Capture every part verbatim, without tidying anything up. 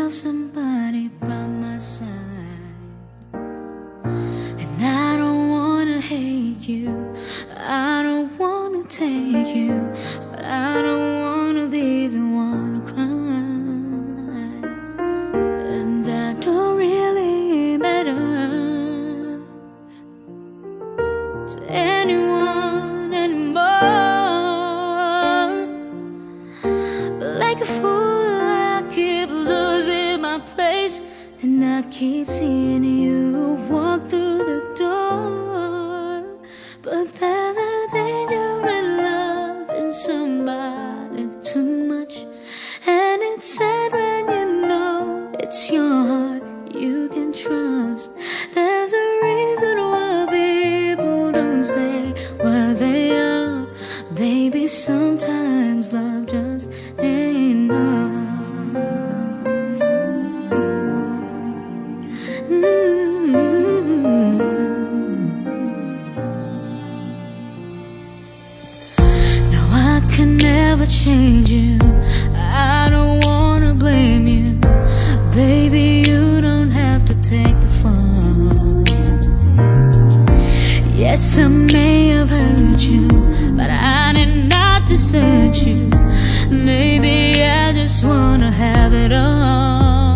have somebody by my side. And I don't wanna hate you, I don't wanna take you, but I don't wanna be the one to cry. And that don't really matter to anyone anymore. But like a fool I keep losing my place, and I keep seeing you walk through the door. But there's a danger in loving somebody too much, and it's sad when you know it's your heart you can trust. There's a reason why people don't stay where they are. Baby, sometimes love just ain't enough. Can never change you, I don't wanna blame you. Baby, you don't have to take the fall. Yes, I may have hurt you, but I did not desert you. Maybe I just wanna have it all.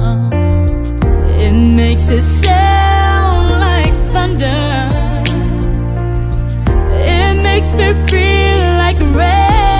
It makes it sound like thunder, it makes me feel like rain.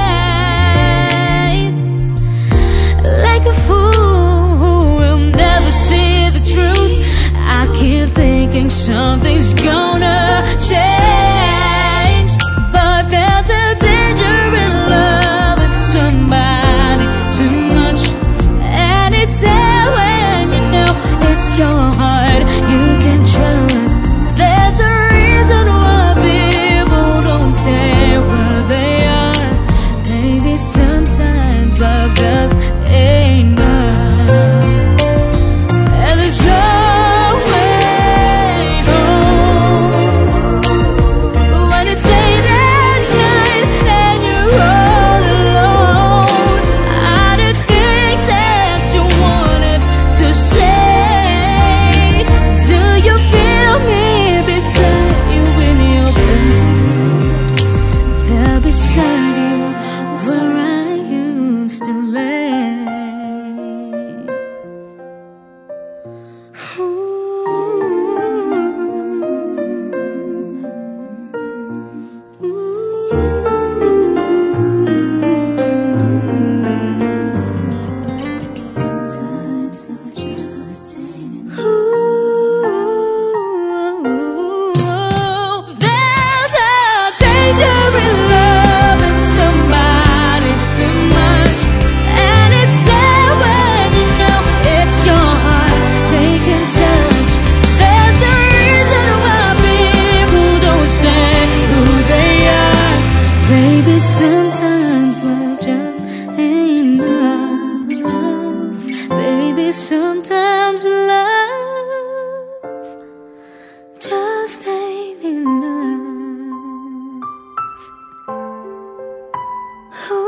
Like a fool who will never see the truth, I keep thinking something's gonna change. But there's a danger in loving somebody too much, and it's sad when you know it's your heart you can trust. There's a reason why people don't stay where they are. Baby, sometimes love just ain't enough, and there's no way home when it's late at night and you're all alone. Are the things that you wanted to say? Do you feel me beside you in your bed? There beside you where I used to lay. Sometimes love just ain't enough. There's a danger in loving somebody too much, and it's sad when you know it's your heart they can touch. There's a reason why people don't stay who they are. Baby, sometimes love just ain't enough. Baby, sometimes love just ain't enough.